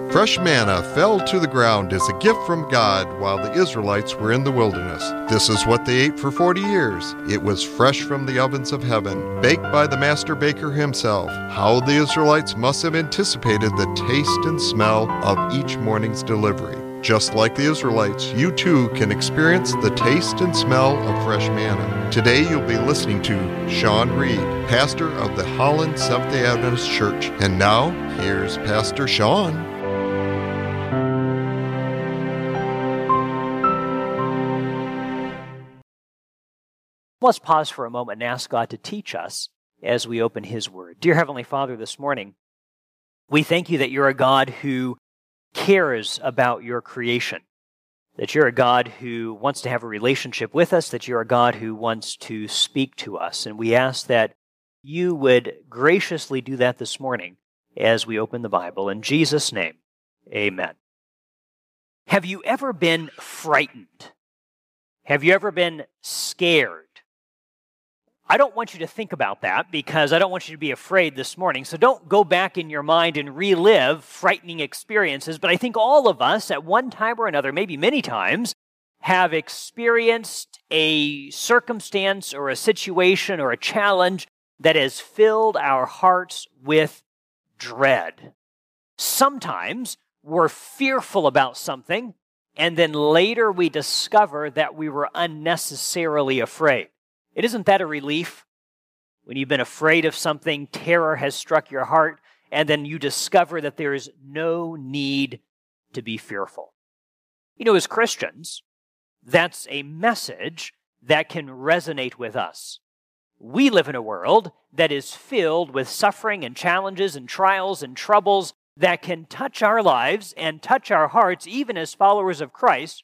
Fresh manna fell to the ground as a gift from God while the Israelites were in the wilderness. This is what they ate for 40 years. It was fresh from the ovens of heaven, baked by the master baker himself. How the Israelites must have anticipated the taste and smell of each morning's delivery. Just like the Israelites, you too can experience the taste and smell of fresh manna. Today you'll be listening to Sean Reed, pastor of the Holland Seventh-day Adventist Church. And now, here's Pastor Sean. Let's pause for a moment and ask God to teach us as we open His Word. Dear Heavenly Father, this morning, we thank you that you're a God who cares about your creation, that you're a God who wants to have a relationship with us, that you're a God who wants to speak to us. And we ask that you would graciously do that this morning as we open the Bible. In Jesus' name, amen. Have you ever been frightened? Have you ever been scared? I don't want you to think about that because I don't want you to be afraid this morning. So don't go back in your mind and relive frightening experiences. But I think all of us at one time or another, maybe many times, have experienced a circumstance or a situation or a challenge that has filled our hearts with dread. Sometimes we're fearful about something, and then later we discover that we were unnecessarily afraid. Isn't that a relief? When you've been afraid of something, terror has struck your heart, and then you discover that there is no need to be fearful. You know, as Christians, that's a message that can resonate with us. We live in a world that is filled with suffering and challenges and trials and troubles that can touch our lives and touch our hearts, even as followers of Christ,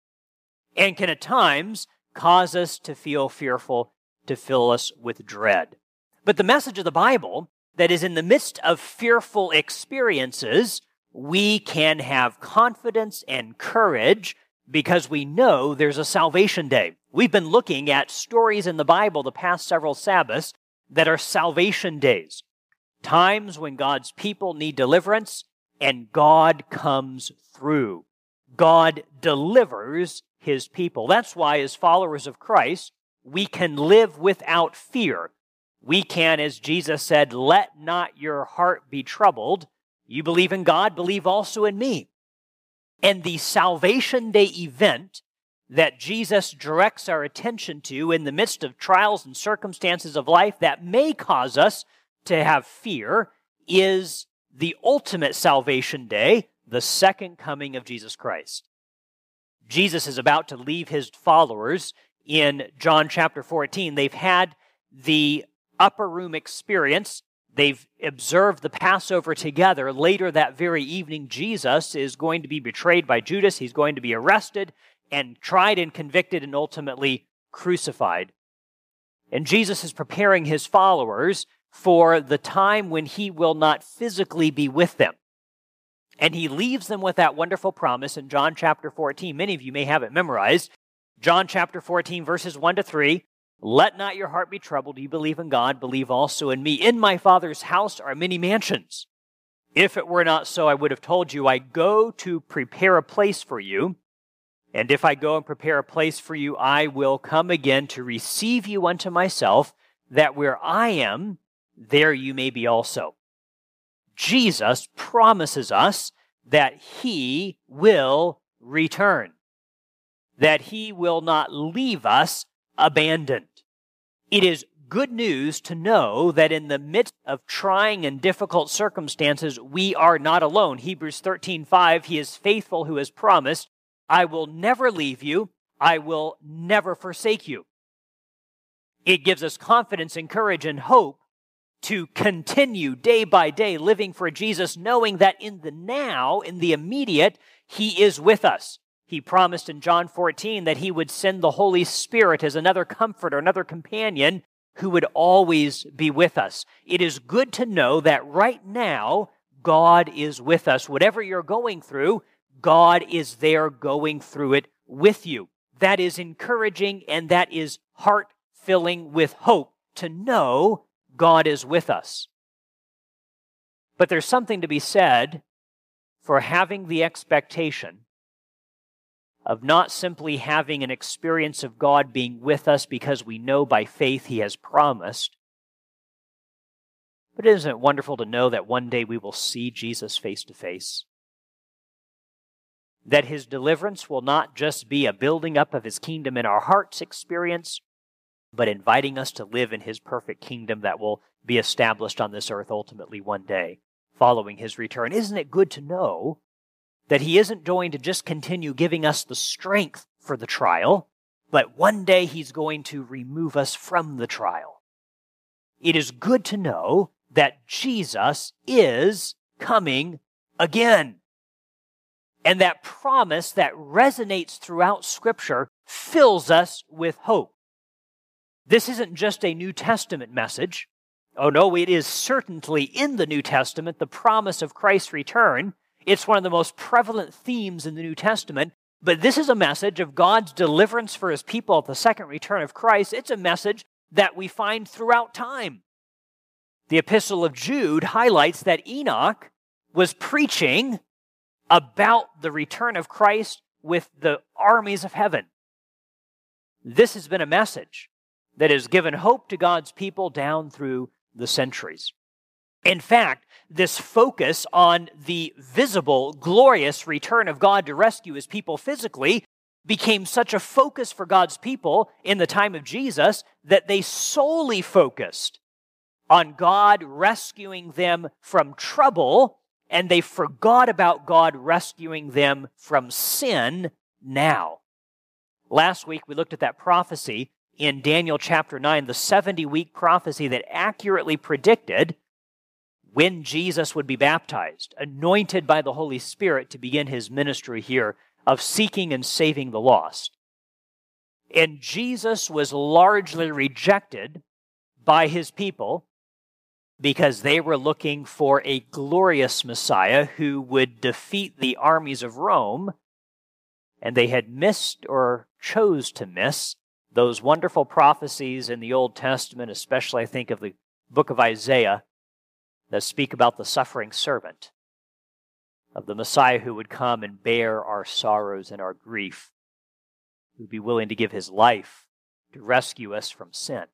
and can at times cause us to feel fearful, to fill us with dread. But the message of the Bible, that is in the midst of fearful experiences, we can have confidence and courage because we know there's a salvation day. We've been looking at stories in the Bible the past several Sabbaths that are salvation days, times when God's people need deliverance and God comes through. God delivers His people. That's why, as followers of Christ, we can live without fear. We can, as Jesus said, let not your heart be troubled. You believe in God, believe also in me. And the Salvation Day event that Jesus directs our attention to in the midst of trials and circumstances of life that may cause us to have fear is the ultimate salvation day, the second coming of Jesus Christ. Jesus is about to leave His followers in John chapter 14. They've had the upper room experience. They've observed the Passover together. Later that very evening, Jesus is going to be betrayed by Judas. He's going to be arrested and tried and convicted and ultimately crucified. And Jesus is preparing His followers for the time when He will not physically be with them. And He leaves them with that wonderful promise in John chapter 14. Many of you may have it memorized. John chapter 14, verses 1 to 3. Let not your heart be troubled. You believe in God, believe also in me. In my Father's house are many mansions. If it were not so, I would have told you, I go to prepare a place for you. And if I go and prepare a place for you, I will come again to receive you unto myself, that where I am, there you may be also. Jesus promises us that He will return, that He will not leave us abandoned. It is good news to know that in the midst of trying and difficult circumstances, we are not alone. Hebrews 13:5, He is faithful who has promised, I will never leave you, I will never forsake you. It gives us confidence and courage and hope to continue day by day living for Jesus, knowing that in the now, in the immediate, He is with us. He promised in John 14 that He would send the Holy Spirit as another comforter, another companion who would always be with us. It is good to know that right now, God is with us. Whatever you're going through, God is there going through it with you. That is encouraging and that is heart-filling with hope to know God is with us. But there's something to be said for having the expectation of not simply having an experience of God being with us because we know by faith He has promised, but isn't it wonderful to know that one day we will see Jesus face to face? That His deliverance will not just be a building up of His kingdom in our hearts experience, but inviting us to live in His perfect kingdom that will be established on this earth ultimately one day, following His return. Isn't it good to know that He isn't going to just continue giving us the strength for the trial, but one day He's going to remove us from the trial? It is good to know that Jesus is coming again. And that promise that resonates throughout Scripture fills us with hope. This isn't just a New Testament message. Oh no, it is certainly in the New Testament, the promise of Christ's return. It's one of the most prevalent themes in the New Testament. But this is a message of God's deliverance for His people at the second return of Christ. It's a message that we find throughout time. The Epistle of Jude highlights that Enoch was preaching about the return of Christ with the armies of heaven. This has been a message that has given hope to God's people down through the centuries. In fact, this focus on the visible, glorious return of God to rescue His people physically became such a focus for God's people in the time of Jesus that they solely focused on God rescuing them from trouble, and they forgot about God rescuing them from sin now. Last week we looked at that prophecy in Daniel chapter 9, the 70-week prophecy that accurately predicted when Jesus would be baptized, anointed by the Holy Spirit to begin His ministry here of seeking and saving the lost. And Jesus was largely rejected by His people because they were looking for a glorious Messiah who would defeat the armies of Rome, and they had missed or chose to miss those wonderful prophecies in the Old Testament, especially I think of the book of Isaiah, that speak about the suffering servant, of the Messiah who would come and bear our sorrows and our grief, who would be willing to give His life to rescue us from sin.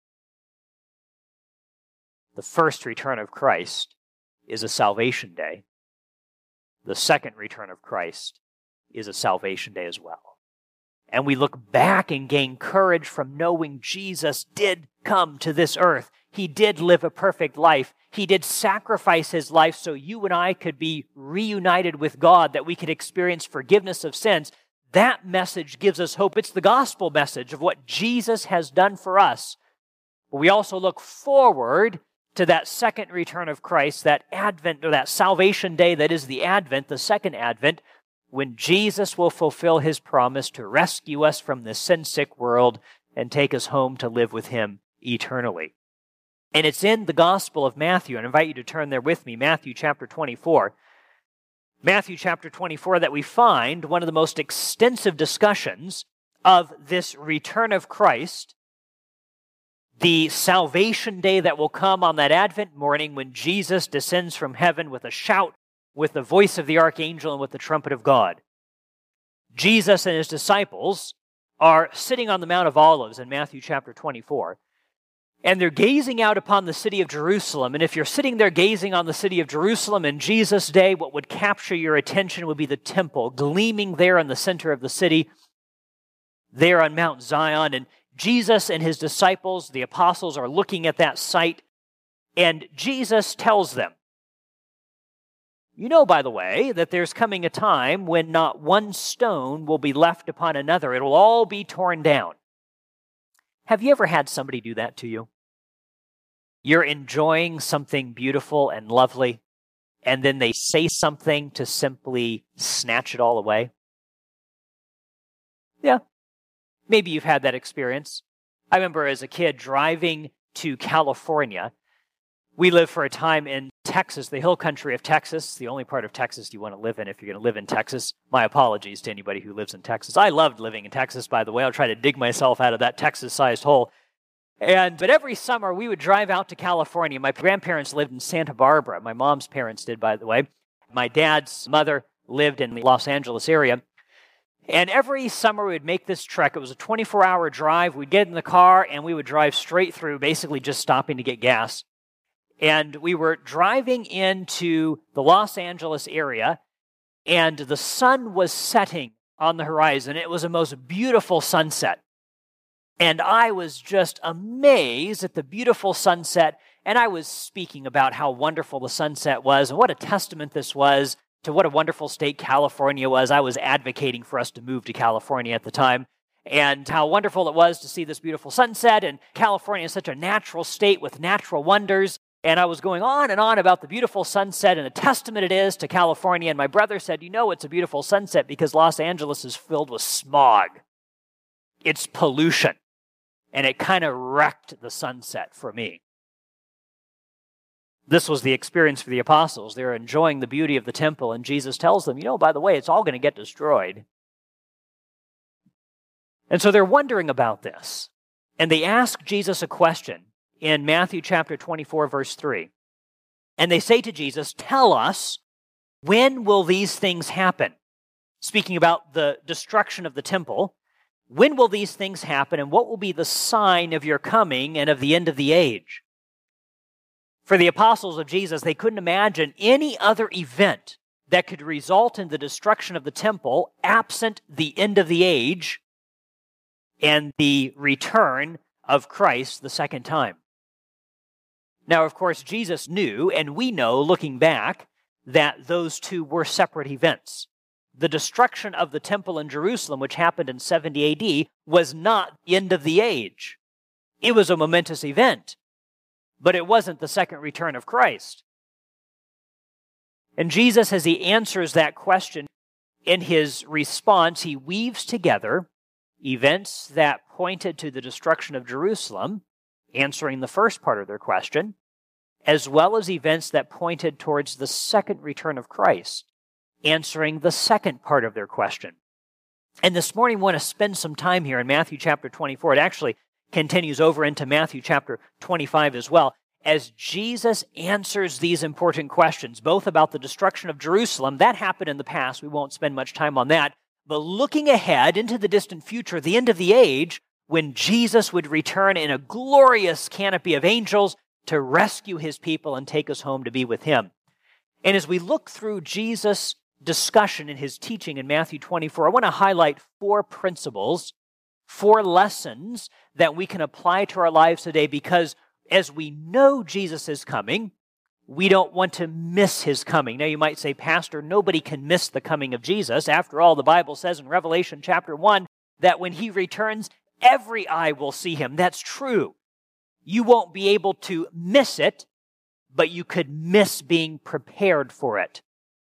The first return of Christ is a salvation day. The second return of Christ is a salvation day as well. And we look back and gain courage from knowing Jesus did come to this earth. He did live a perfect life. He did sacrifice His life so you and I could be reunited with God, that we could experience forgiveness of sins. That message gives us hope. It's the gospel message of what Jesus has done for us. But we also look forward to that second return of Christ, that Advent, or that salvation day that is the Advent, the second Advent, when Jesus will fulfill His promise to rescue us from this sin-sick world and take us home to live with Him eternally. And it's in the Gospel of Matthew, and I invite you to turn there with me, Matthew chapter 24. Matthew chapter 24, that we find one of the most extensive discussions of this return of Christ, the salvation day that will come on that Advent morning when Jesus descends from heaven with a shout, with the voice of the archangel, and with the trumpet of God. Jesus and His disciples are sitting on the Mount of Olives in Matthew chapter 24, and they're gazing out upon the city of Jerusalem. And if you're sitting there gazing on the city of Jerusalem in Jesus' day, what would capture your attention would be the temple gleaming there in the center of the city, there on Mount Zion. And Jesus and His disciples, the apostles, are looking at that site, and Jesus tells them, you know, by the way, that there's coming a time when not one stone will be left upon another. It will all be torn down. Have you ever had somebody do that to you? You're enjoying something beautiful and lovely, and then they say something to simply snatch it all away? Yeah, maybe you've had that experience. I remember as a kid driving to California. We lived for a time in Texas, the hill country of Texas, the only part of Texas you want to live in if you're going to live in Texas. My apologies to anybody who lives in Texas. I loved living in Texas, by the way. I'll try to dig myself out of that Texas-sized hole. But every summer, we would drive out to California. My grandparents lived in Santa Barbara. My mom's parents did, by the way. My dad's mother lived in the Los Angeles area, and every summer we would make this trek. It was a 24-hour drive. We'd get in the car, and we would drive straight through, basically just stopping to get gas. And we were driving into the Los Angeles area, and the sun was setting on the horizon. It was a most beautiful sunset. And I was just amazed at the beautiful sunset, and I was speaking about how wonderful the sunset was and what a testament this was to what a wonderful state California was. I was advocating for us to move to California at the time, and how wonderful it was to see this beautiful sunset, and California is such a natural state with natural wonders. And I was going on and on about the beautiful sunset and a testament it is to California, and my brother said, you know it's a beautiful sunset because Los Angeles is filled with smog. It's pollution. And it kind of wrecked the sunset for me. This was the experience for the apostles. They're enjoying the beauty of the temple, and Jesus tells them, you know, by the way, it's all going to get destroyed. And so they're wondering about this. And they ask Jesus a question in Matthew chapter 24, verse 3. And they say to Jesus, tell us, when will these things happen? Speaking about the destruction of the temple, when will these things happen, and what will be the sign of your coming and of the end of the age? For the apostles of Jesus, they couldn't imagine any other event that could result in the destruction of the temple absent the end of the age and the return of Christ the second time. Now, of course, Jesus knew, and we know, looking back, that those two were separate events. The destruction of the temple in Jerusalem, which happened in 70 AD, was not the end of the age. It was a momentous event, but it wasn't the second return of Christ. And Jesus, as he answers that question, in his response, he weaves together events that pointed to the destruction of Jerusalem, answering the first part of their question, as well as events that pointed towards the second return of Christ, answering the second part of their question. And this morning we want to spend some time here in Matthew chapter 24. It actually continues over into Matthew chapter 25 as well, as Jesus answers these important questions, both about the destruction of Jerusalem. That happened in the past. We won't spend much time on that. But looking ahead into the distant future, the end of the age, when Jesus would return in a glorious canopy of angels to rescue his people and take us home to be with him. And as we look through Jesus' discussion in his teaching in Matthew 24, I want to highlight 4 principles, 4 lessons that we can apply to our lives today, because as we know Jesus is coming, we don't want to miss his coming. Now you might say, Pastor, nobody can miss the coming of Jesus. After all, the Bible says in Revelation chapter 1 that when he returns, every eye will see him. That's true. You won't be able to miss it, but you could miss being prepared for it.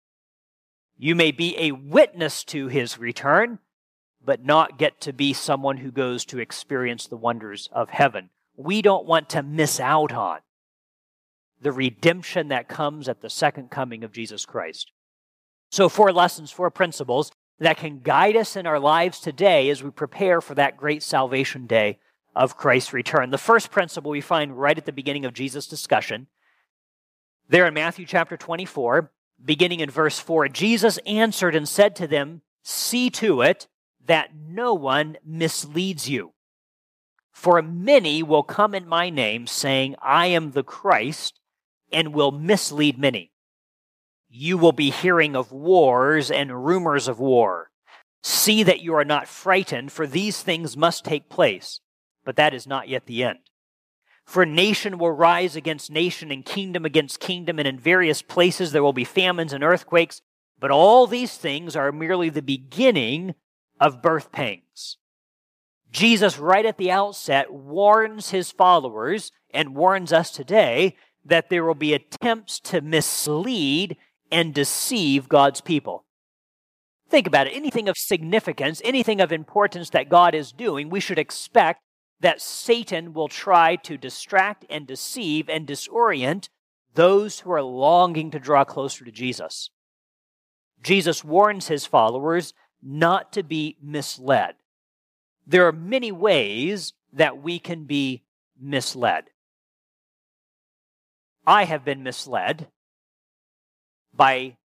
You may be a witness to his return, but not get to be someone who goes to experience the wonders of heaven. We don't want to miss out on the redemption that comes at the second coming of Jesus Christ. So 4 lessons, 4 principles that can guide us in our lives today as we prepare for that great salvation day of Christ's return. The first principle we find right at the beginning of Jesus' discussion, there in Matthew chapter 24, beginning in verse 4, Jesus answered and said to them, see to it that no one misleads you. For many will come in my name, saying, I am the Christ, and will mislead many. You will be hearing of wars and rumors of war. See that you are not frightened, for these things must take place, but that is not yet the end. For nation will rise against nation, and kingdom against kingdom, and in various places there will be famines and earthquakes, but all these things are merely the beginning of birth pangs. Jesus, right at the outset, warns his followers, and warns us today, that there will be attempts to mislead and deceive God's people. Think about it. Anything of significance, anything of importance that God is doing, we should expect that Satan will try to distract and deceive and disorient those who are longing to draw closer to Jesus. Jesus warns his followers not to be misled. There are many ways that we can be misled. I have been misled by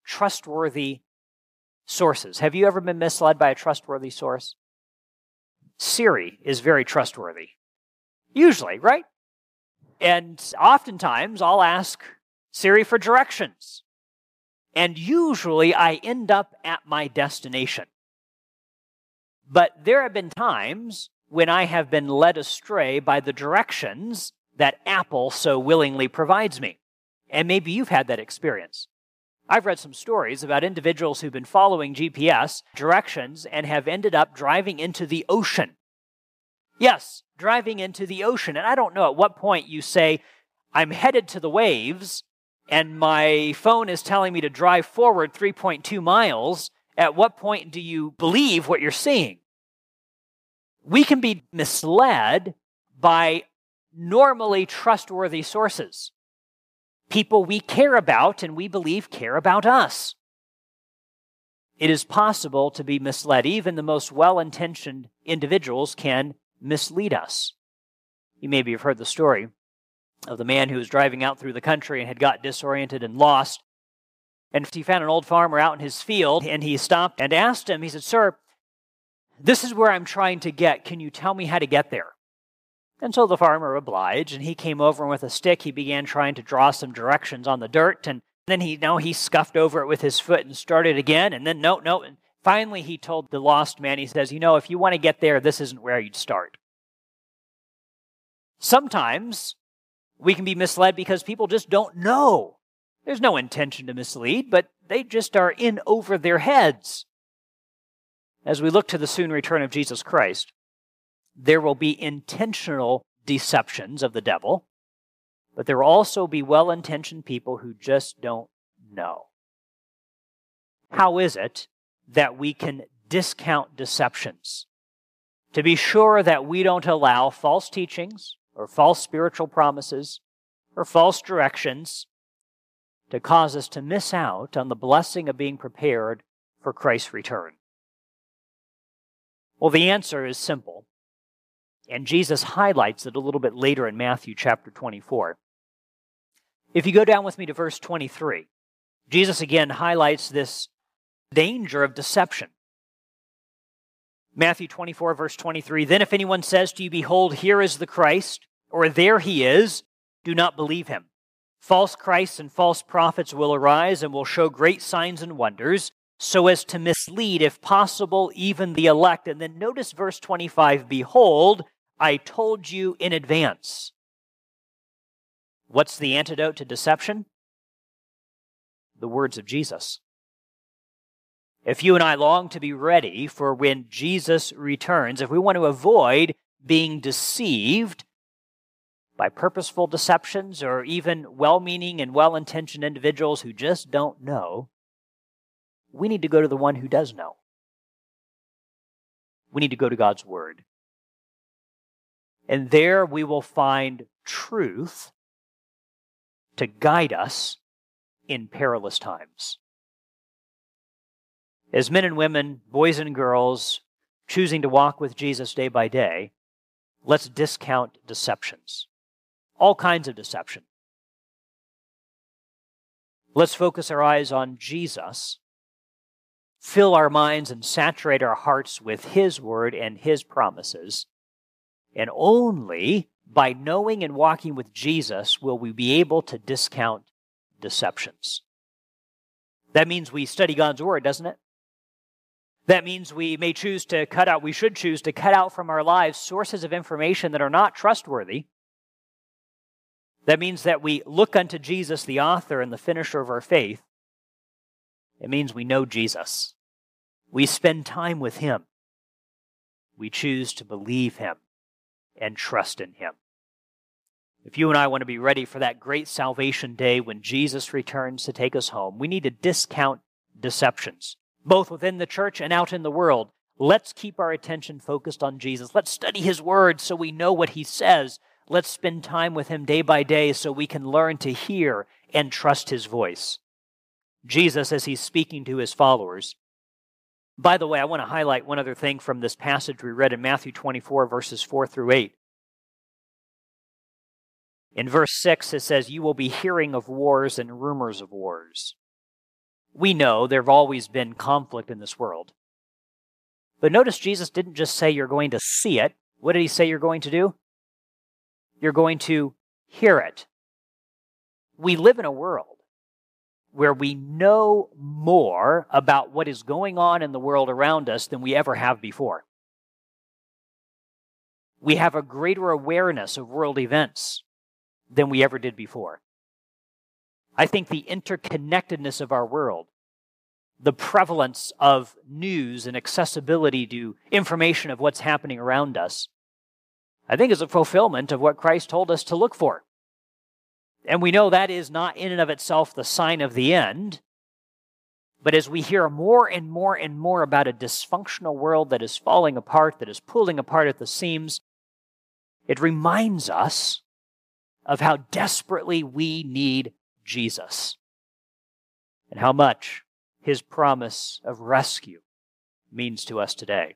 trustworthy sources. Have you ever been misled by a trustworthy source? Siri is very trustworthy. Usually, right? And oftentimes I'll ask Siri for directions. And usually I end up at my destination. But there have been times when I have been led astray by the directions that Apple so willingly provides me. And maybe you've had that experience. I've read some stories about individuals who've been following GPS directions and have ended up driving into the ocean. Yes, driving into the ocean. And I don't know at what point you say, I'm headed to the waves, and my phone is telling me to drive forward 3.2 miles. At what point do you believe what you're seeing? We can be misled by normally trustworthy sources. People we care about and we believe care about us. It is possible to be misled. Even the most well-intentioned individuals can mislead us. You maybe have heard the story of the man who was driving out through the country and had got disoriented and lost. And he found an old farmer out in his field, and he stopped and asked him, he said, "Sir, this is where I'm trying to get. Can you tell me how to get there?" And so the farmer obliged, and he came over and with a stick, he began trying to draw some directions on the dirt, and then he scuffed over it with his foot and started again, and then no. And finally he told the lost man, he says, if you want to get there, this isn't where you'd start. Sometimes we can be misled because people just don't know. There's no intention to mislead, but they just are in over their heads. As we look to the soon return of Jesus Christ, there will be intentional deceptions of the devil, but there will also be well-intentioned people who just don't know. How is it that we can discount deceptions to be sure that we don't allow false teachings or false spiritual promises or false directions to cause us to miss out on the blessing of being prepared for Christ's return? Well, the answer is simple. And Jesus highlights it a little bit later in Matthew chapter 24. If you go down with me to verse 23, Jesus again highlights this danger of deception. Matthew 24, verse 23, "Then if anyone says to you, 'Behold, here is the Christ,' or 'There he is,' do not believe him. False Christs and false prophets will arise and will show great signs and wonders, so as to mislead, if possible, even the elect." And then notice verse 25, "Behold, I told you in advance." What's the antidote to deception? The words of Jesus. If you and I long to be ready for when Jesus returns, if we want to avoid being deceived by purposeful deceptions or even well-meaning and well-intentioned individuals who just don't know, we need to go to the one who does know. We need to go to God's Word. And there we will find truth to guide us in perilous times. As men and women, boys and girls, choosing to walk with Jesus day by day, let's discount deceptions. All kinds of deception. Let's focus our eyes on Jesus, fill our minds and saturate our hearts with His Word and His promises, and only by knowing and walking with Jesus will we be able to discount deceptions. That means we study God's Word, doesn't it? That means we should choose to cut out from our lives sources of information that are not trustworthy. That means that we look unto Jesus, the author and the finisher of our faith. It means we know Jesus. We spend time with Him. We choose to believe Him and trust in Him. If you and I want to be ready for that great salvation day when Jesus returns to take us home, we need to discount deceptions, both within the church and out in the world. Let's keep our attention focused on Jesus. Let's study His Word so we know what He says. Let's spend time with Him day by day so we can learn to hear and trust His voice. Jesus, as He's speaking to His followers. By the way, I want to highlight one other thing from this passage we read in Matthew 24, verses 4 through 8. In verse 6, it says, "You will be hearing of wars and rumors of wars." We know there have always been conflict in this world. But notice Jesus didn't just say you're going to see it. What did he say you're going to do? You're going to hear it. We live in a world where we know more about what is going on in the world around us than we ever have before. We have a greater awareness of world events than we ever did before. I think the interconnectedness of our world, the prevalence of news and accessibility to information of what's happening around us, I think is a fulfillment of what Christ told us to look for. And we know that is not in and of itself the sign of the end. But as we hear more and more and more about a dysfunctional world that is falling apart, that is pulling apart at the seams, it reminds us of how desperately we need Jesus and how much his promise of rescue means to us today.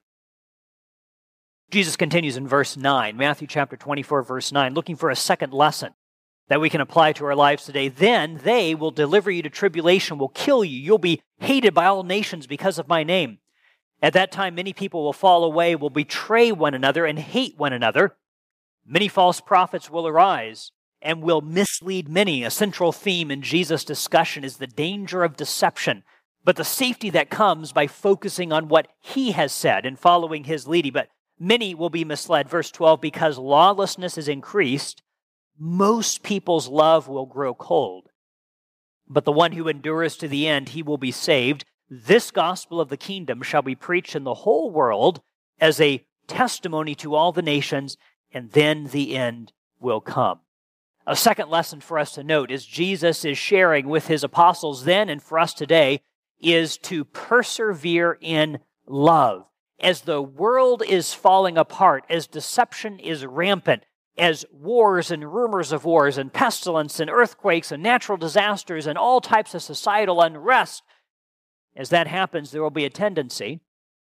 Jesus continues in verse 9, Matthew chapter 24, verse 9, looking for a second lesson that we can apply to our lives today. Then they will deliver you to tribulation, will kill you. You'll be hated by all nations because of my name. At that time, many people will fall away, will betray one another, and hate one another. Many false prophets will arise and will mislead many. A central theme in Jesus' discussion is the danger of deception, but the safety that comes by focusing on what he has said and following his leading. But many will be misled. Verse 12, because lawlessness is increased, most people's love will grow cold. But the one who endures to the end, he will be saved. This gospel of the kingdom shall be preached in the whole world as a testimony to all the nations, and then the end will come. A second lesson for us to note is Jesus is sharing with his apostles then and for us today is to persevere in love. As the world is falling apart, as deception is rampant, as wars and rumors of wars and pestilence and earthquakes and natural disasters and all types of societal unrest, as that happens, there will be a tendency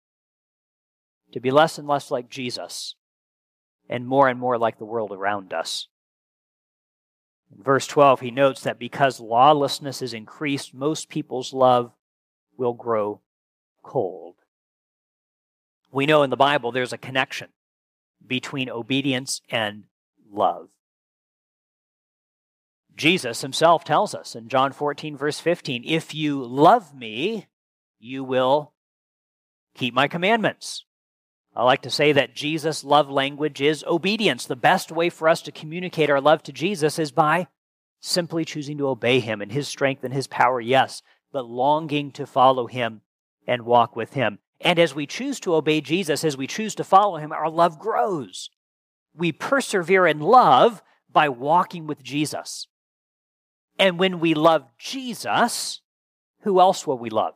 to be less and less like Jesus and more like the world around us. In verse 12, he notes that because lawlessness is increased, most people's love will grow cold. We know in the Bible there's a connection between obedience and love. Jesus himself tells us in John 14, verse 15, if you love me, you will keep my commandments. I like to say that Jesus' love language is obedience. The best way for us to communicate our love to Jesus is by simply choosing to obey him and his strength and his power, yes, but longing to follow him and walk with him. And as we choose to obey Jesus, as we choose to follow him, our love grows. We persevere in love by walking with Jesus. And when we love Jesus, who else will we love?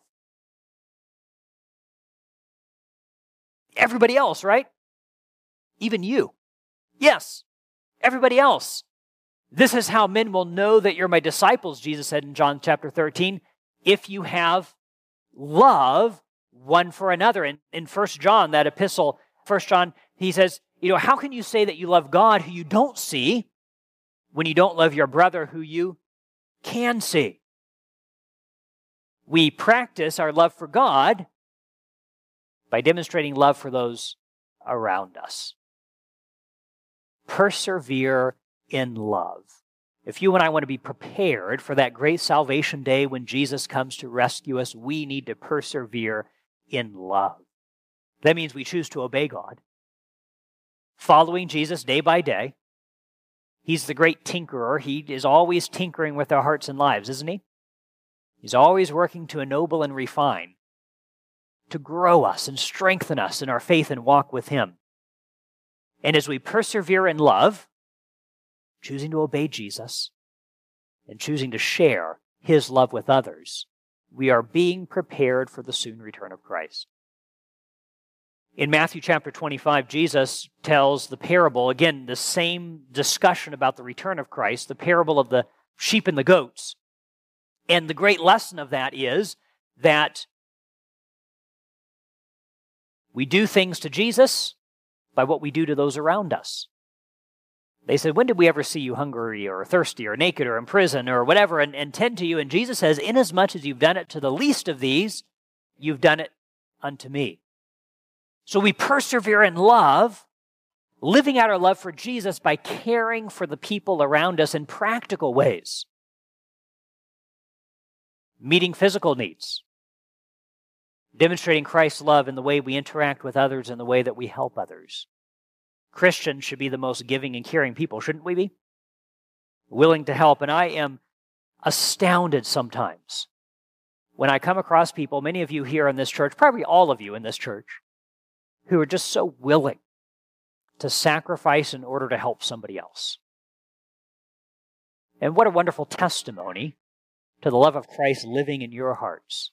Everybody else, right? Even you. Yes, everybody else. This is how men will know that you're my disciples, Jesus said in John chapter 13, if you have love one for another. In 1 John, that epistle, 1 John, he says, how can you say that you love God who you don't see when you don't love your brother who you can see? We practice our love for God by demonstrating love for those around us. Persevere in love. If you and I want to be prepared for that great salvation day when Jesus comes to rescue us, we need to persevere in love. That means we choose to obey God, following Jesus day by day. He's the great tinkerer. He is always tinkering with our hearts and lives, isn't he? He's always working to ennoble and refine, to grow us and strengthen us in our faith and walk with him. And as we persevere in love, choosing to obey Jesus and choosing to share his love with others, we are being prepared for the soon return of Christ. In Matthew chapter 25, Jesus tells the parable, again, the same discussion about the return of Christ, the parable of the sheep and the goats. And the great lesson of that is that we do things to Jesus by what we do to those around us. They said, when did we ever see you hungry or thirsty or naked or in prison or whatever and tend to you? And Jesus says, inasmuch as you've done it to the least of these, you've done it unto me. So we persevere in love, living out our love for Jesus by caring for the people around us in practical ways. Meeting physical needs. Demonstrating Christ's love in the way we interact with others and the way that we help others. Christians should be the most giving and caring people, shouldn't we be? Willing to help. And I am astounded sometimes when I come across people, many of you here in this church, probably all of you in this church, who are just so willing to sacrifice in order to help somebody else. And what a wonderful testimony to the love of Christ living in your hearts.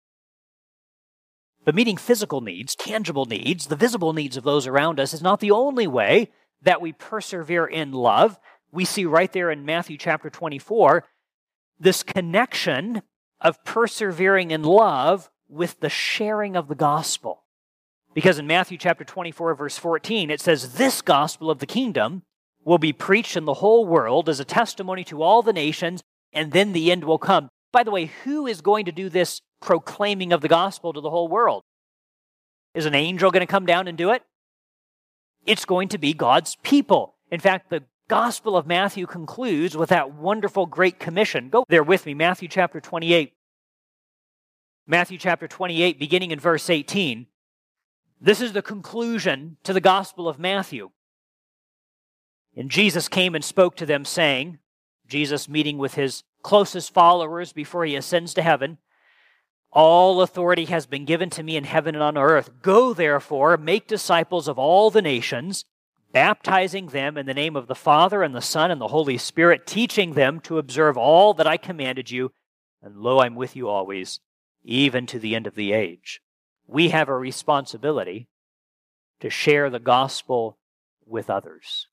But meeting physical needs, tangible needs, the visible needs of those around us is not the only way that we persevere in love. We see right there in Matthew chapter 24, this connection of persevering in love with the sharing of the gospel. Because in Matthew chapter 24, verse 14, it says, this gospel of the kingdom will be preached in the whole world as a testimony to all the nations, and then the end will come. By the way, who is going to do this proclaiming of the gospel to the whole world? Is an angel going to come down and do it? It's going to be God's people. In fact, the Gospel of Matthew concludes with that wonderful Great Commission. Go there with me, Matthew chapter 28. Matthew chapter 28, beginning in verse 18. This is the conclusion to the Gospel of Matthew. And Jesus came and spoke to them, saying, Jesus meeting with his closest followers before he ascends to heaven, all authority has been given to me in heaven and on earth. Go, therefore, make disciples of all the nations, baptizing them in the name of the Father and the Son and the Holy Spirit, teaching them to observe all that I commanded you. And lo, I'm with you always, even to the end of the age. We have a responsibility to share the gospel with others.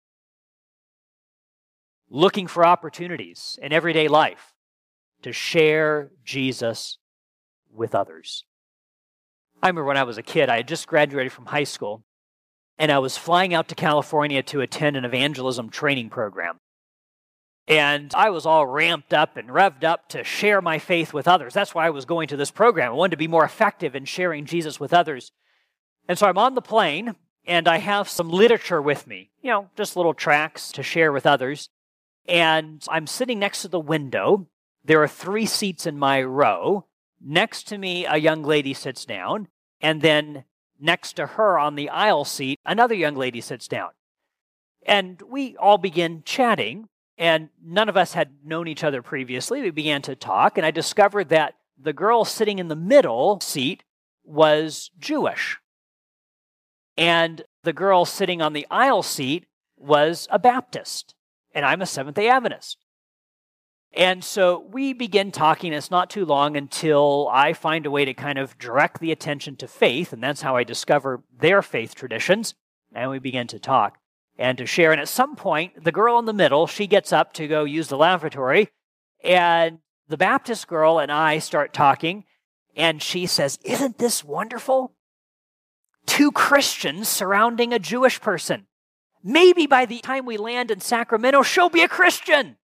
Looking for opportunities in everyday life to share Jesus with others. I remember when I was a kid, I had just graduated from high school, and I was flying out to California to attend an evangelism training program. And I was all ramped up and revved up to share my faith with others. That's why I was going to this program. I wanted to be more effective in sharing Jesus with others. And so I'm on the plane, and I have some literature with me, just little tracts to share with others. And I'm sitting next to the window. There are 3 seats in my row. Next to me, a young lady sits down, and then next to her on the aisle seat, another young lady sits down. And we all begin chatting, and none of us had known each other previously. We began to talk, and I discovered that the girl sitting in the middle seat was Jewish. And the girl sitting on the aisle seat was a Baptist, and I'm a Seventh-day Adventist. And so we begin talking. It's not too long until I find a way to kind of direct the attention to faith, and that's how I discover their faith traditions. And we begin to talk and to share. And at some point, the girl in the middle, she gets up to go use the lavatory, and the Baptist girl and I start talking, and she says, "Isn't this wonderful? 2 Christians surrounding a Jewish person. Maybe by the time we land in Sacramento, she'll be a Christian."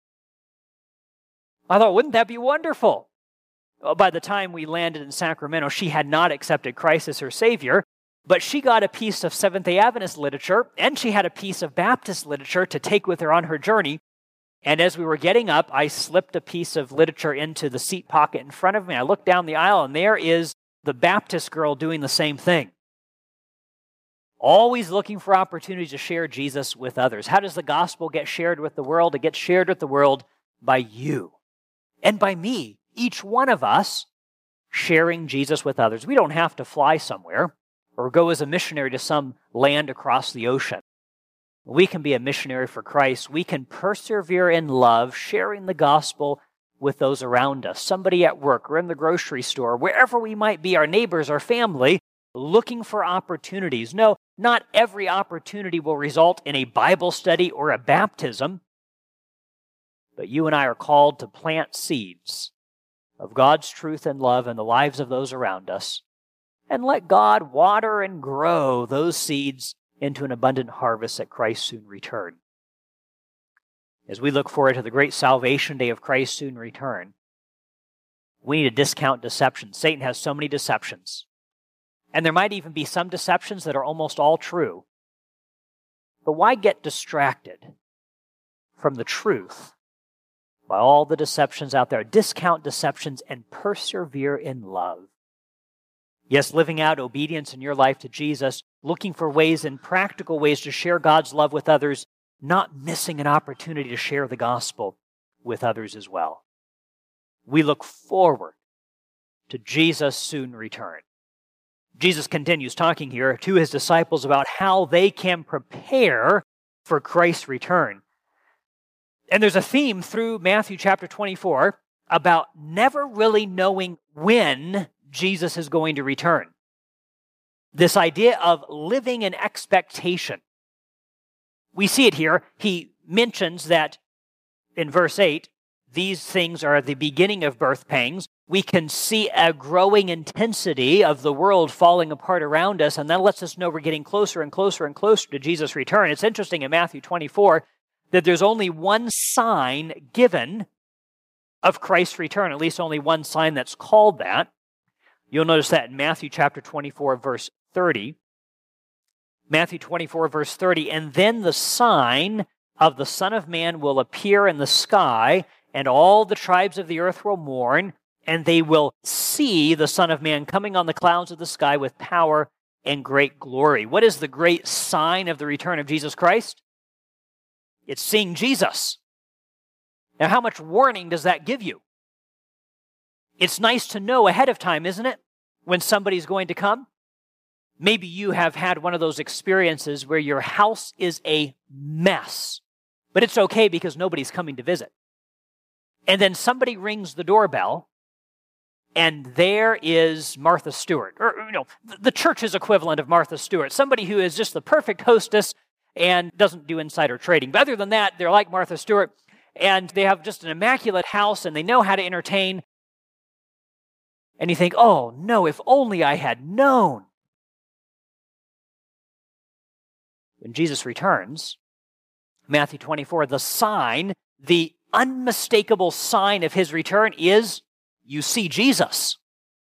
I thought, wouldn't that be wonderful? Well, by the time we landed in Sacramento, she had not accepted Christ as her Savior, but she got a piece of Seventh-day Adventist literature, and she had a piece of Baptist literature to take with her on her journey. And as we were getting up, I slipped a piece of literature into the seat pocket in front of me. I looked down the aisle, and there is the Baptist girl doing the same thing. Always looking for opportunities to share Jesus with others. How does the gospel get shared with the world? It gets shared with the world by you and by me, each one of us sharing Jesus with others. We don't have to fly somewhere or go as a missionary to some land across the ocean. We can be a missionary for Christ. We can persevere in love, sharing the gospel with those around us, somebody at work or in the grocery store, wherever we might be, our neighbors, our family, looking for opportunities. No, not every opportunity will result in a Bible study or a baptism, but you and I are called to plant seeds of God's truth and love in the lives of those around us, and let God water and grow those seeds into an abundant harvest at Christ's soon return. As we look forward to the great salvation day of Christ's soon return, we need to discount deception. Satan has so many deceptions. And there might even be some deceptions that are almost all true. But why get distracted from the truth by all the deceptions out there? Discount deceptions and persevere in love. Yes, living out obedience in your life to Jesus, looking for ways and practical ways to share God's love with others, not missing an opportunity to share the gospel with others as well. We look forward to Jesus' soon return. Jesus continues talking here to his disciples about how they can prepare for Christ's return. And there's a theme through Matthew chapter 24 about never really knowing when Jesus is going to return. This idea of living in expectation. We see it here. He mentions that in verse 8, these things are the beginning of birth pangs. We can see a growing intensity of the world falling apart around us, and that lets us know we're getting closer and closer and closer to Jesus' return. It's interesting in Matthew 24 that there's only one sign given of Christ's return, at least only one sign that's called that. You'll notice that in Matthew chapter 24, verse 30. Matthew 24, verse 30, and then the sign of the Son of Man will appear in the sky, and all the tribes of the earth will mourn, and they will see the Son of Man coming on the clouds of the sky with power and great glory. What is the great sign of the return of Jesus Christ? It's seeing Jesus. Now, how much warning does that give you? It's nice to know ahead of time, isn't it, when somebody's going to come? Maybe you have had one of those experiences where your house is a mess, but it's okay because nobody's coming to visit. And then somebody rings the doorbell, and there is Martha Stewart, or the church's equivalent of Martha Stewart, somebody who is just the perfect hostess and doesn't do insider trading. But other than that, they're like Martha Stewart, and they have just an immaculate house, and they know how to entertain. And you think, oh no, if only I had known. When Jesus returns, Matthew 24, the sign, the unmistakable sign of his return is you see Jesus.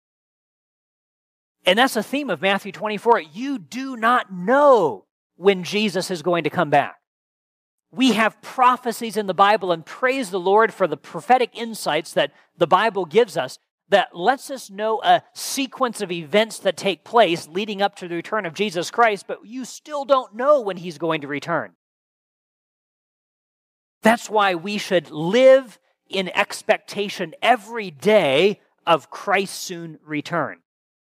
And that's the theme of Matthew 24. You do not know when Jesus is going to come back. We have prophecies in the Bible, and praise the Lord for the prophetic insights that the Bible gives us that lets us know a sequence of events that take place leading up to the return of Jesus Christ, but you still don't know when he's going to return. That's why we should live in expectation every day of Christ's soon return.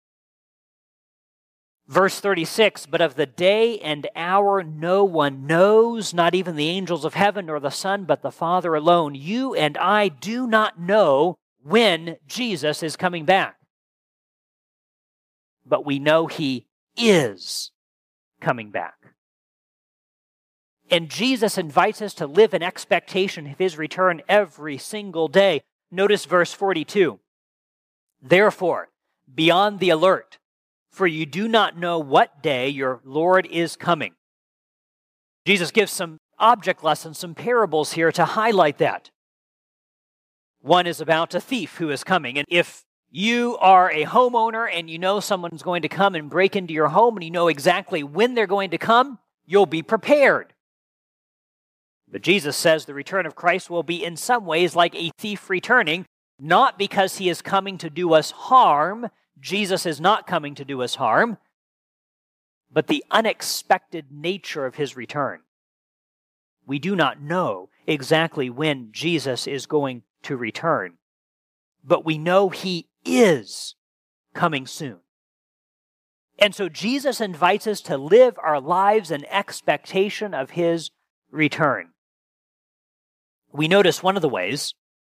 Verse 36, but of the day and hour no one knows, not even the angels of heaven nor the Son, but the Father alone. You and I do not know when Jesus is coming back. But we know he is coming back. And Jesus invites us to live in expectation of his return every single day. Notice verse 42. Therefore, be on the alert, for you do not know what day your Lord is coming. Jesus gives some object lessons, some parables here to highlight that. One is about a thief who is coming. And if you are a homeowner and you know someone's going to come and break into your home and you know exactly when they're going to come, you'll be prepared. But Jesus says the return of Christ will be in some ways like a thief returning, not because he is coming to do us harm. Jesus is not coming to do us harm, but the unexpected nature of his return. We do not know exactly when Jesus is going to return, but we know he is coming soon. And so Jesus invites us to live our lives in expectation of his return. We notice one of the ways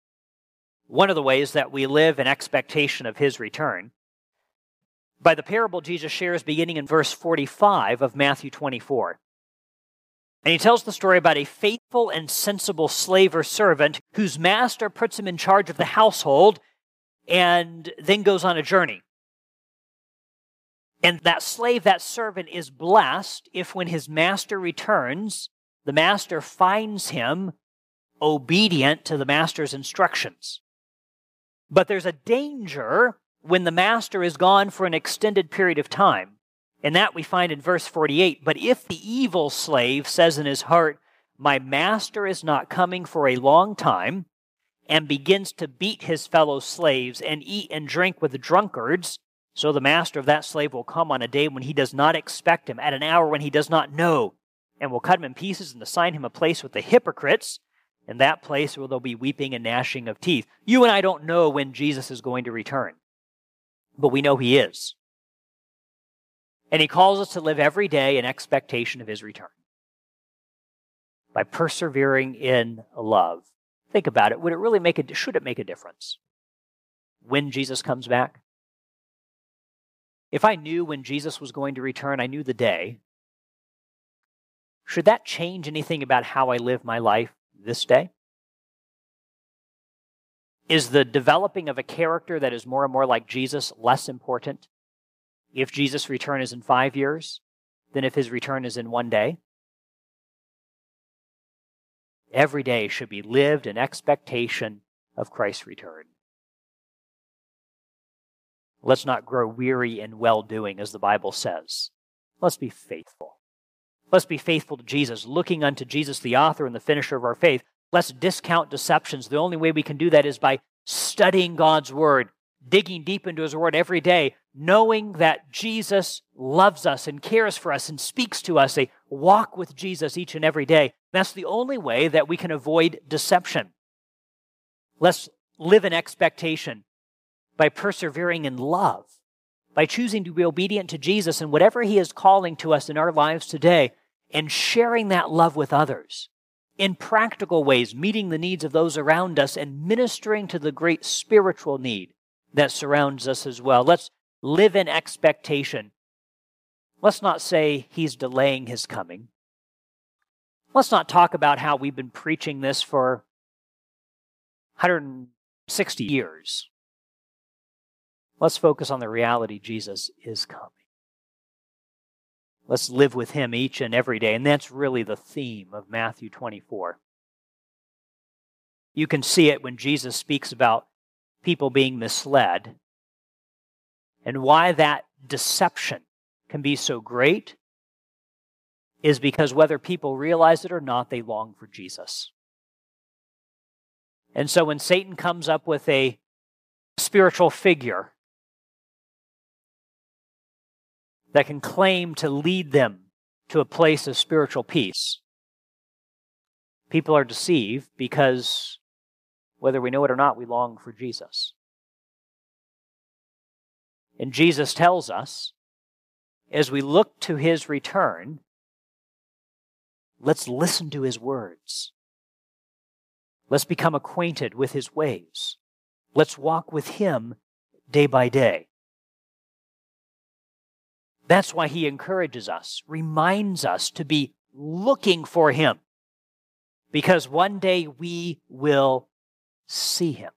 that we live in expectation of his return by the parable Jesus shares beginning in verse 45 of Matthew 24. And he tells the story about a faithful and sensible slave or servant whose master puts him in charge of the household and then goes on a journey. And that slave, that servant, is blessed if when his master returns, the master finds him obedient to the master's instructions. But there's a danger when the master is gone for an extended period of time. And that we find in verse 48. But if the evil slave says in his heart, my master is not coming for a long time, and begins to beat his fellow slaves and eat and drink with the drunkards, so the master of that slave will come on a day when he does not expect him, at an hour when he does not know, and will cut him in pieces and assign him a place with the hypocrites. In that place where there'll be weeping and gnashing of teeth. You and I don't know when Jesus is going to return, but we know he is. And he calls us to live every day in expectation of his return. By persevering in love. Think about it. Should it make a difference when Jesus comes back? If I knew when Jesus was going to return, I knew the day, should that change anything about how I live my life this day? Is the developing of a character that is more and more like Jesus less important if Jesus' return is in 5 years than if his return is in 1 day? Every day should be lived in expectation of Christ's return. Let's not grow weary in well-doing, as the Bible says. Let's be faithful. Let's be faithful to Jesus, looking unto Jesus, the author and the finisher of our faith. Let's discount deceptions. The only way we can do that is by studying God's Word, digging deep into His Word every day, knowing that Jesus loves us and cares for us and speaks to us. They walk with Jesus each and every day. That's the only way that we can avoid deception. Let's live in expectation by persevering in love, by choosing to be obedient to Jesus and whatever He is calling to us in our lives today, and sharing that love with others in practical ways, meeting the needs of those around us and ministering to the great spiritual need that surrounds us as well. Let's live in expectation. Let's not say He's delaying His coming. Let's not talk about how we've been preaching this for 160 years. Let's focus on the reality Jesus is coming. Let's live with Him each and every day. And that's really the theme of Matthew 24. You can see it when Jesus speaks about people being misled and why that deception can be so great is because whether people realize it or not, they long for Jesus. And so when Satan comes up with a spiritual figure that can claim to lead them to a place of spiritual peace, people are deceived because, whether we know it or not, we long for Jesus. And Jesus tells us, as we look to His return, let's listen to His words. Let's become acquainted with His ways. Let's walk with Him day by day. That's why He encourages us, reminds us to be looking for Him, because one day we will see Him.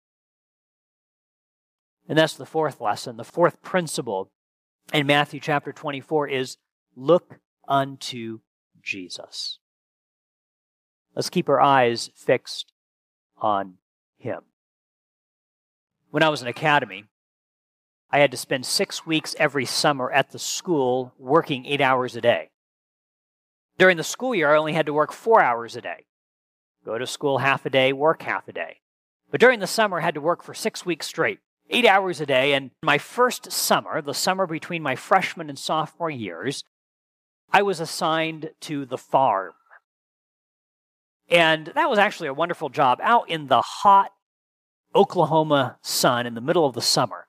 And that's the fourth lesson. The fourth principle in Matthew chapter 24 is look unto Jesus. Let's keep our eyes fixed on Him. When I was in academy, I had to spend 6 weeks every summer at the school working 8 hours a day. During the school year, I only had to work 4 hours a day. Go to school half a day, work half a day. But during the summer, I had to work for 6 weeks straight, 8 hours a day. And my first summer, the summer between my freshman and sophomore years, I was assigned to the farm. And that was actually a wonderful job, out in the hot Oklahoma sun in the middle of the summer.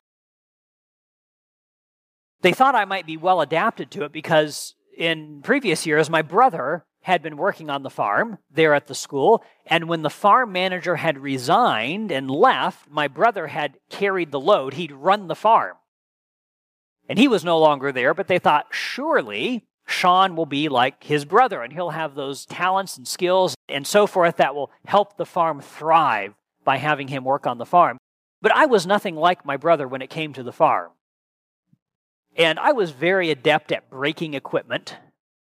They thought I might be well adapted to it because in previous years, my brother had been working on the farm there at the school, and when the farm manager had resigned and left, my brother had carried the load. He'd run the farm. And he was no longer there, but they thought, surely Sean will be like his brother, and he'll have those talents and skills and so forth that will help the farm thrive by having him work on the farm. But I was nothing like my brother when it came to the farm. And I was very adept at breaking equipment,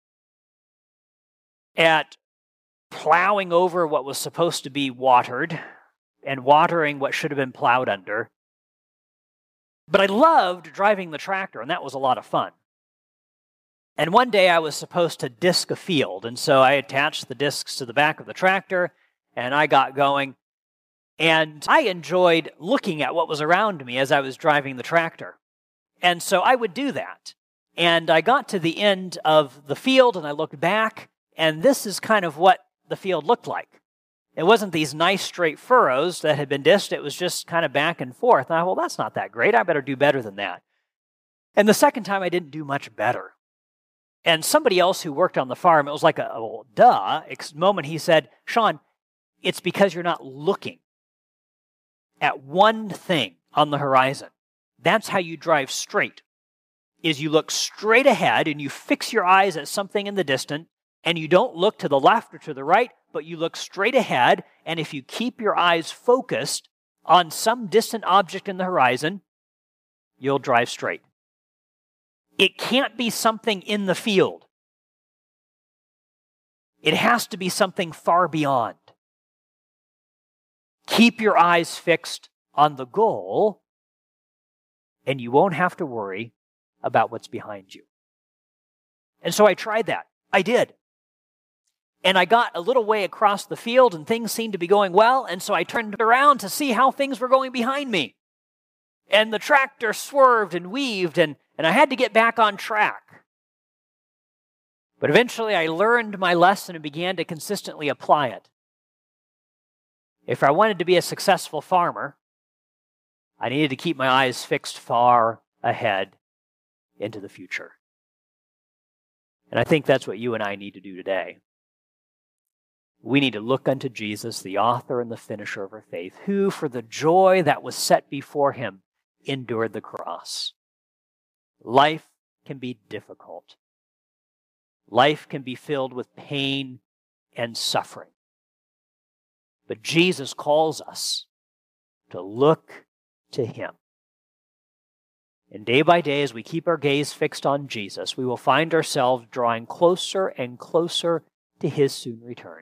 at plowing over what was supposed to be watered, and watering what should have been plowed under. But I loved driving the tractor, and that was a lot of fun. And one day I was supposed to disc a field, and so I attached the discs to the back of the tractor, and I got going. And I enjoyed looking at what was around me as I was driving the tractor. And so I would do that. And I got to the end of the field, and I looked back, and this is kind of what the field looked like. It wasn't these nice straight furrows that had been disked. It was just kind of back and forth. And I thought, well, that's not that great. I better do better than that. And the second time, I didn't do much better. And somebody else who worked on the farm, it was like a duh moment. He said, Sean, it's because you're not looking at one thing on the horizon. That's how you drive straight, is you look straight ahead and you fix your eyes at something in the distance, and you don't look to the left or to the right, but you look straight ahead, and if you keep your eyes focused on some distant object in the horizon, you'll drive straight. It can't be something in the field. It has to be something far beyond. Keep your eyes fixed on the goal, and you won't have to worry about what's behind you. And so I tried that. I did. And I got a little way across the field, and things seemed to be going well, and so I turned around to see how things were going behind me. And the tractor swerved and weaved, and I had to get back on track. But eventually I learned my lesson and began to consistently apply it. If I wanted to be a successful farmer, I needed to keep my eyes fixed far ahead into the future. And I think that's what you and I need to do today. We need to look unto Jesus, the author and the finisher of our faith, who, for the joy that was set before him, endured the cross. Life can be difficult. Life can be filled with pain and suffering. But Jesus calls us to look to him. And day by day, as we keep our gaze fixed on Jesus, we will find ourselves drawing closer and closer to his soon return.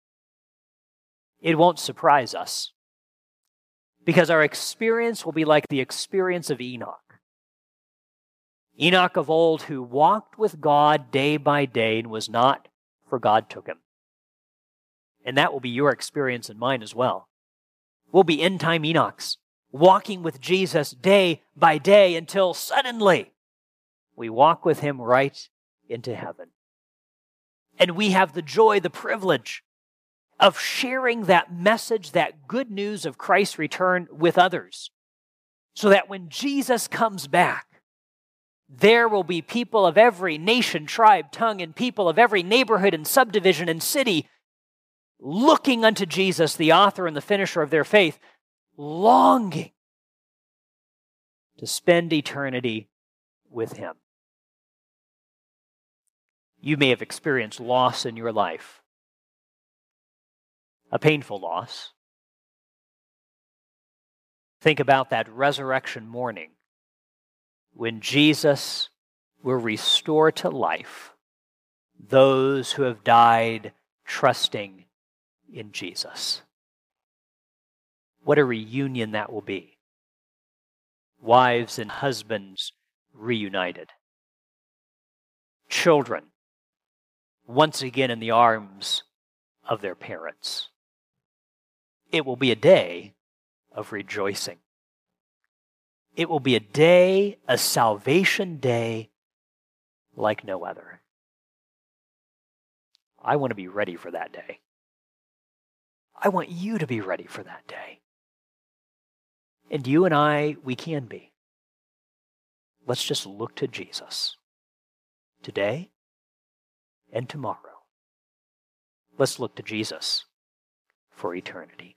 It won't surprise us, because our experience will be like the experience of Enoch. Enoch of old, who walked with God day by day and was not, for God took him. And that will be your experience and mine as well. We'll be end-time Enochs, walking with Jesus day by day until suddenly we walk with him right into heaven. And we have the joy, the privilege of sharing that message, that good news of Christ's return with others, so that when Jesus comes back, there will be people of every nation, tribe, tongue, and people of every neighborhood and subdivision and city looking unto Jesus, the author and the finisher of their faith, longing to spend eternity with him. You may have experienced loss in your life, a painful loss. Think about that resurrection morning when Jesus will restore to life those who have died trusting in Jesus. What a reunion that will be. Wives and husbands reunited. Children once again in the arms of their parents. It will be a day of rejoicing. It will be a day, a salvation day like no other. I want to be ready for that day. I want you to be ready for that day. And you and I, we can be. Let's just look to Jesus today and tomorrow. Let's look to Jesus for eternity.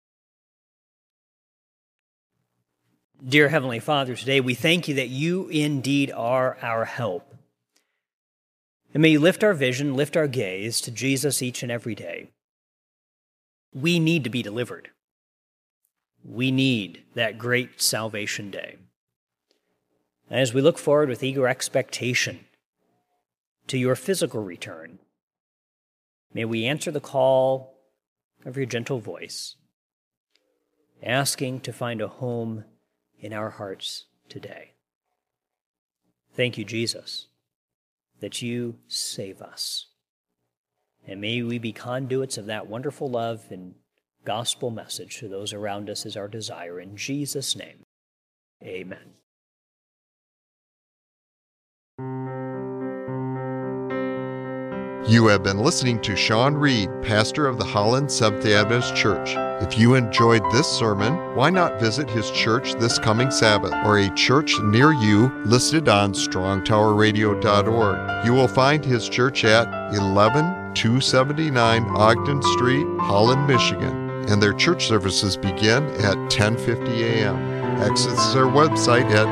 Dear Heavenly Father, today we thank you that you indeed are our help. And may you lift our vision, lift our gaze to Jesus each and every day. We need to be delivered. We need that great salvation day. And as we look forward with eager expectation to your physical return, may we answer the call of your gentle voice, asking to find a home in our hearts today. Thank you, Jesus, that you save us. And may we be conduits of that wonderful love and gospel message to those around us is our desire. In Jesus' name, amen. You have been listening to Sean Reed, pastor of the Holland Seventh-day Adventist Church. If you enjoyed this sermon, why not visit his church this coming Sabbath or a church near you listed on strongtowerradio.org. You will find his church at 11279 Ogden Street, Holland, Michigan, and their church services begin at 10:50 a.m. Access their website at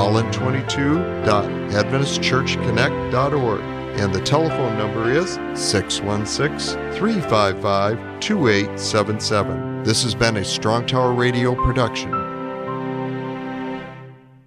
holland22.adventistchurchconnect.org. And the telephone number is 616-355-2877. This has been a Strong Tower Radio production.